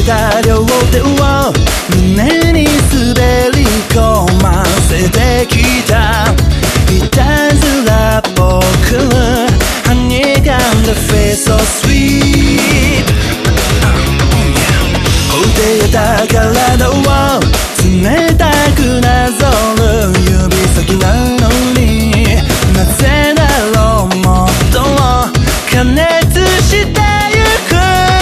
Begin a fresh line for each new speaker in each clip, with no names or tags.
た両手を胸に滑り込ませてきたいたずら僕のHoney gun the face so sweet ほてた体を冷たくなぞる指先なのになぜだろうもっと加熱してゆく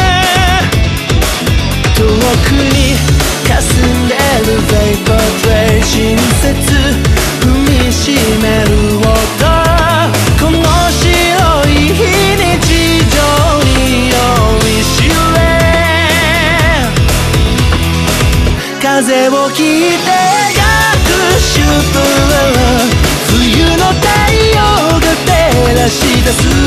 遠くに霞んでる Vapor Trail 親切踏みしめる音この白い非日常に酔いしれ風を切って学習冬の太陽が照らし出す